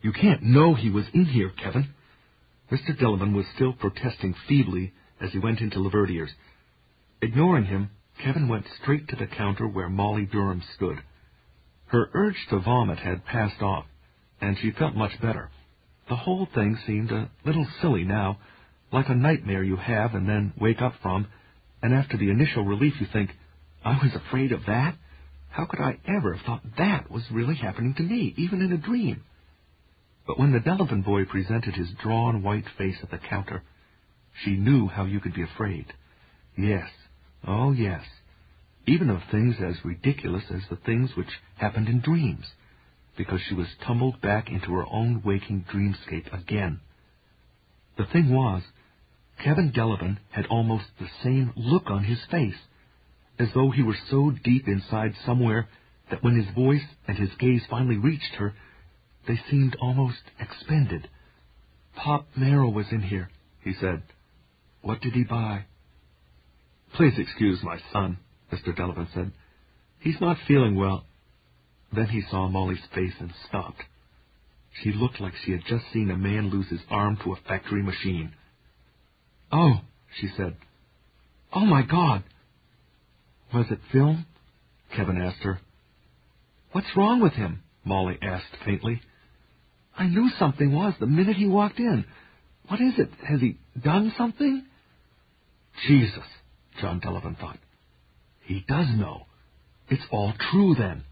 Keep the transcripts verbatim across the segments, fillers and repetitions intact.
You can't know he was in here, Kevin. Mister Delavan was still protesting feebly as he went into Laverdier's. Ignoring him, Kevin went straight to the counter where Molly Durham stood. Her urge to vomit had passed off, and she felt much better. The whole thing seemed a little silly now, like a nightmare you have and then wake up from, and after the initial relief you think, I was afraid of that? How could I ever have thought that was really happening to me, even in a dream? But when the Delavan boy presented his drawn white face at the counter, she knew how you could be afraid. Yes, oh yes, even of things as ridiculous as the things which happened in dreams, because she was tumbled back into her own waking dreamscape again. The thing was, Kevin Delavan had almost the same look on his face, as though he were so deep inside somewhere that when his voice and his gaze finally reached her, they seemed almost expended. Pop Merrill was in here, he said. What did he buy? Please excuse my son, Mister Delavan said. He's not feeling well. Then he saw Molly's face and stopped. She looked like she had just seen a man lose his arm to a factory machine. Oh, she said. Oh, my God. Was it film? Kevin asked her. What's wrong with him? Molly asked faintly. I knew something was the minute he walked in. What is it? Has he done something? Jesus, John Delavan thought. He does know. It's all true, then.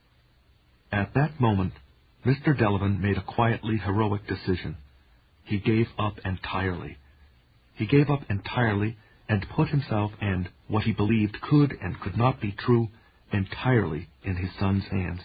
At that moment, Mister Delavan made a quietly heroic decision. He gave up entirely. He gave up entirely and put himself and what he believed could and could not be true entirely in his son's hands.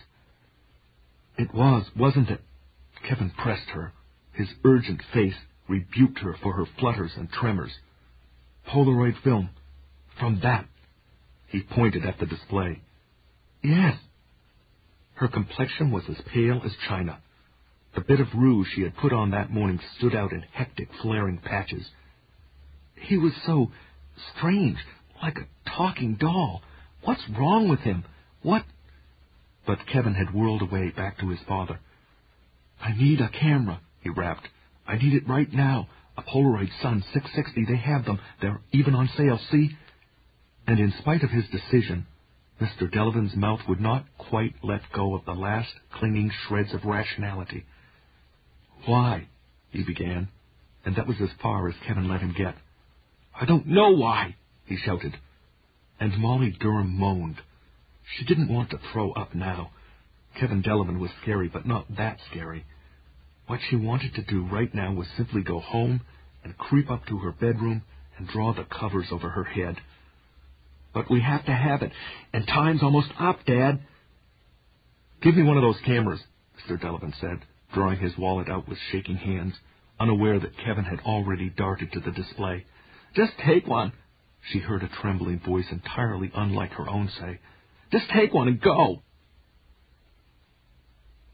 It was, wasn't it? Kevin pressed her. His urgent face rebuked her for her flutters and tremors. Polaroid film. From that. He pointed at the display. Yes. Her complexion was as pale as china. The bit of rouge she had put on that morning stood out in hectic, flaring patches. He was so strange, like a talking doll. What's wrong with him? What? But Kevin had whirled away back to his father. I need a camera, he rapped. I need it right now. A Polaroid Sun six sixty. They have them. They're even on sale, see? And in spite of his decision, Mister Delavan's mouth would not quite let go of the last clinging shreds of rationality. Why? He began, and that was as far as Kevin let him get. I don't know why, he shouted. And Molly Durham moaned. She didn't want to throw up now. Kevin Delavan was scary, but not that scary. What she wanted to do right now was simply go home and creep up to her bedroom and draw the covers over her head. But we have to have it, and time's almost up, Dad. Give me one of those cameras, Mister Delavan said, drawing his wallet out with shaking hands, unaware that Kevin had already darted to the display. Just take one, she heard a trembling voice entirely unlike her own say. Just take one and go.